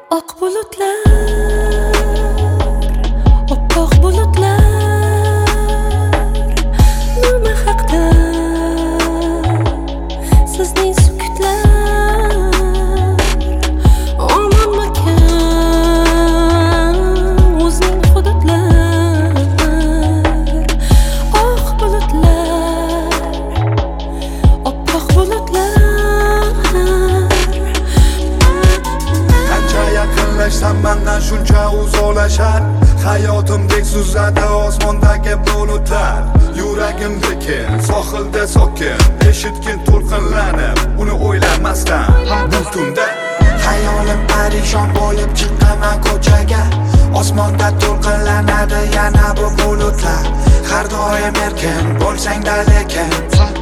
Oq bulutlar, oppoq bulutlar, nima haqda sizning sukutlar? Omonmikan o'zning hududlar? Oq bulutlar, oppoq bulutlar. Yaqinlashsam mendan shuncha uzoqlashar, hayotimdek suzadi osmondagi bulutlar. Yuragim lekin sohilda sokin, eshitgin to'lqinlanib uni o'ylamasdan bu tunda. Hayolim parishon bo'lib chiqqaman ko'chaga, osmonda to'lqinlanadi yana bu bulutlar. Har doim erkin bo'lsang-da lekin